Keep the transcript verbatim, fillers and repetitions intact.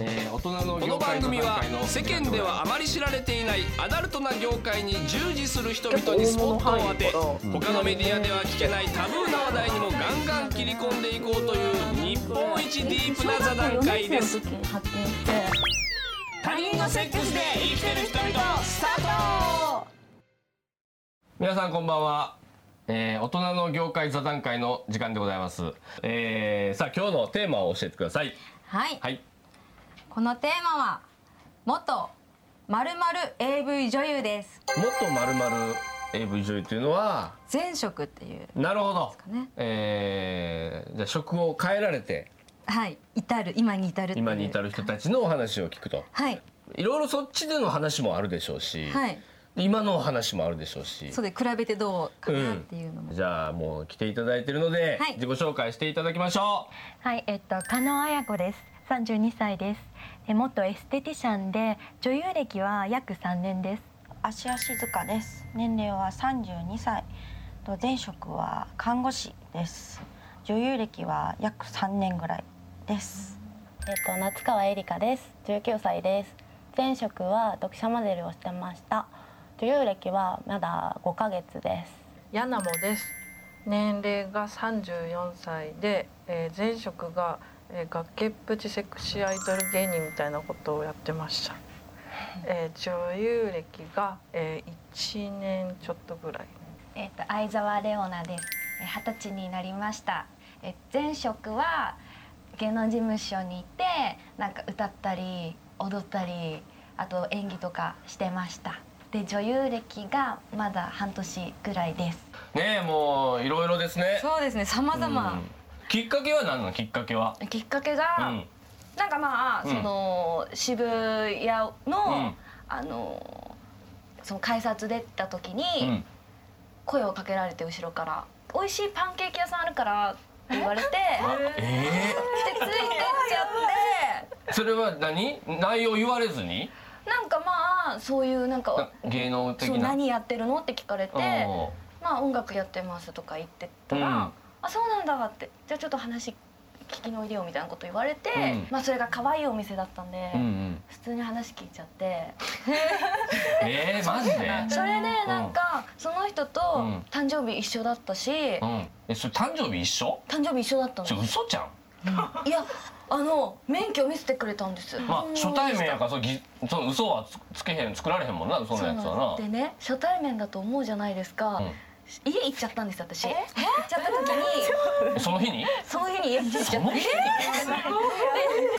えー、大人のこの番組は世間ではあまり知られていないアダルトな業界に従事する人々にスポットを当て、他のメディアでは聞けないタブーな話題にもガンガン切り込んでいこうという日本一ディープな座談会です。他人のセックスで生きてる人々スタート。 皆さんこんばんは、えー、大人の業界座談会の時間でございます、えー、さあ今日のテーマを教えてください。 はい、 はい、 このテーマは元〇〇 エーブイ 女優です。 元〇〇 エーブイ 女優というのは前職っていう、 なるほど、 ねえー、じゃあ職を変えられて、 はい、至る今に至るっていう今に至る人たちのお話を聞くと、 はい、 いろいろそっちでの話もあるでしょうし、 はい、 今の話もあるでしょうし、 そうで比べてどうかなっていうのも、 うん、じゃあもう来ていただいているので、はい、自己紹介していただきましょう。はい、えっと加納彩子です。さんじゅうにさいです。元エステティシャンで女優歴は約さんねんです。 芦谷静香です。年齢はさんじゅうにさい。前職は看護師です。女優歴は約さんねんぐらいです。 えっと夏川恵梨香です。じゅうきゅうさいです。前職は読者モデルをしてました。女優歴はまだごかげつです。 柳もです。年齢がさんじゅうよんさいで、えー、前職が、えー、崖っぷちセクシーアイドル芸人みたいなことをやってました。えー、女優歴が、えー、いちねんちょっとぐらい。 えっと相沢レオナです。はたちになりました。え前職は芸能事務所にいて、なんか歌ったり踊ったり、あと演技とかしてました。で女優歴がまだ半年ぐらいです。 ねえ、もういろいろですね。 そうですね、様々、うん、 きっかけは何なの？きっかけはきっかけが、うん、なんかまあ、うん、その渋谷の、うん、あのその改札出た時に、うん、声をかけられて、後ろから「美味しいパンケーキ屋さんあるから」って言われて、えー、でついてっちゃって。 それは何？内容言われずに？ なんかまあそういうなんか芸能的な、 そう何やってるのって聞かれて、まあ音楽やってますとか言ってたら、うん、あそうなんだって、じゃあちょっと話聞きのいでよみたいなこと言われて、うん、まあそれが可愛いお店だったんで、うんうん、普通に話聞いちゃってえー、マジで？ それでなんかその人と誕生日一緒だったし、うん、 えそれ誕生日一緒？ 誕生日一緒だったの。 それ嘘じゃん。 いやあの免許見せてくれたんです。 まあ初対面やからそのその嘘はつけへん、作られへんもんな、そのやつはな。 でね、初対面だと思うじゃないですか。うん、家行っちゃったんです私。行っちゃった時に、 その日に？ その日に家行っちゃった。